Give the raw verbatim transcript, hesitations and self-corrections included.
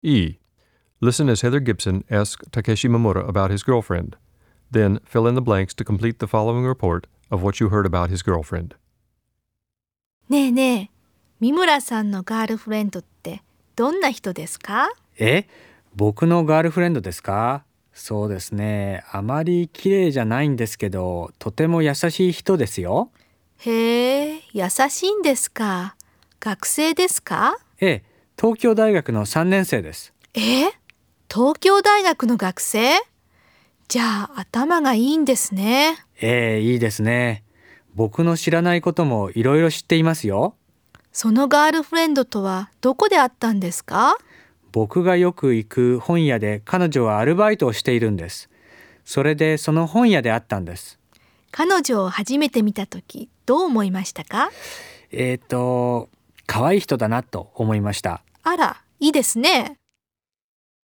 E. Listen as Heather Gibson asks Takeshi Momura about his girlfriend. Then fill in the blanks to complete the following report of what you heard about his girlfriend. ねえねえ、三村さんのガールフレンドってどんな人ですか？ え、僕のガールフレンドですか？そうですね。あまり綺麗じゃないんですけど、とても優しい人ですよ。 へえ、優しいんですか。学生ですか？ ええ、東京大学のさんねん生です。 え、東京大学の学生？じゃあ頭がいいんですね。 ええ、いいですね。僕の知らないこともいろいろ知っていますよ。 そのガールフレンドとはどこで会ったんですか？ 僕がよく行く本屋で彼女はアルバイトをしているんです。それでその本屋で会ったんです。 彼女を初めて見たときどう思いましたか？ えっと、可愛い人だなと思いました。 あら、いいですね。